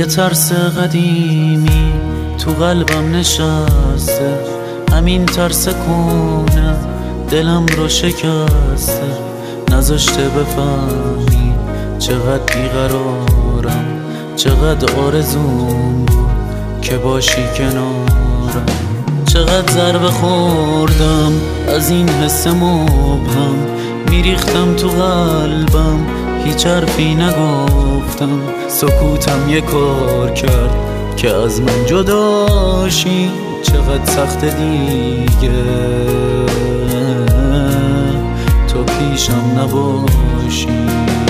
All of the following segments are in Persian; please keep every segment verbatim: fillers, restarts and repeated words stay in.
یه ترس قدیمی تو قلبم نشسته، همین ترس کنه دلم رو شکسته، نذاشته بفهمی چقدر بیقرارم، چقدر آرزوم بود که باشی کنارم. چقدر ضربه خوردم از این حس مبهم، میریختم تو قلبم هیچ حرفی نگفتم، سکوتم یه کار کرد که از من جداشی. چقدر سخت دیگه تو پیشم نباشی.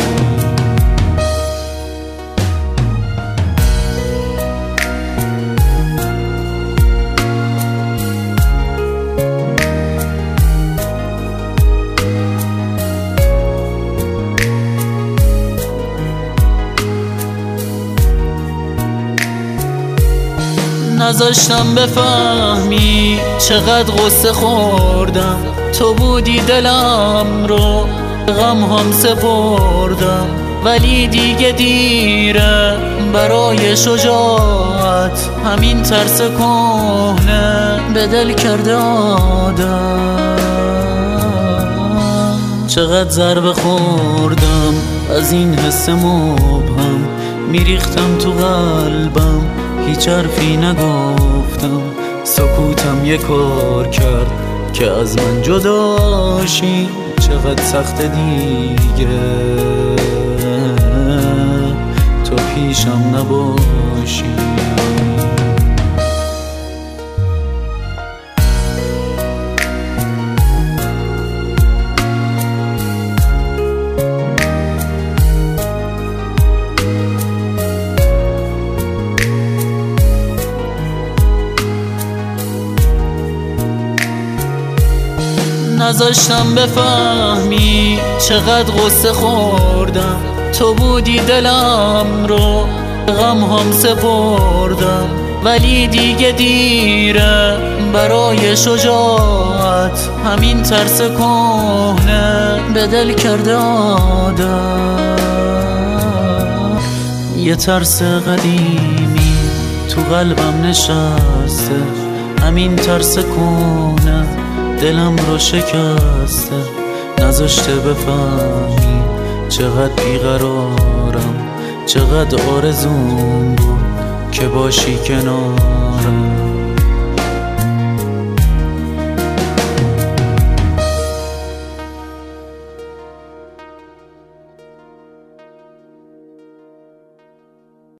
نذاشتم بفهمی چقدر غصه خوردم، تو بودی دلم رو غم هم سپردم، ولی دیگه دیره برای شجاعت، همین ترس کهنه به دل کرده عادت. چقدر ضربه خوردم از این حس مبهم، میریختم تو قلبم هیچ حرفی نگفتم، سکوتم یه کار کرد که از من جداشی. چقدر سخت دیگه تو پیشم نباشی. نذاشتم بفهمی چقدر غصه خوردم، تو بودی دلم رو غم هم سپردم، ولی دیگه دیره برای شجاعت، همین ترس کهنه به دل کرده عادت. یه ترس قدیمی تو قلبم نشسته، همین ترس کنه دلم رو شکسته، نذاشته بفهمی چقدر بیقرارم، چقدر آرزوم بود که باشی کنارم.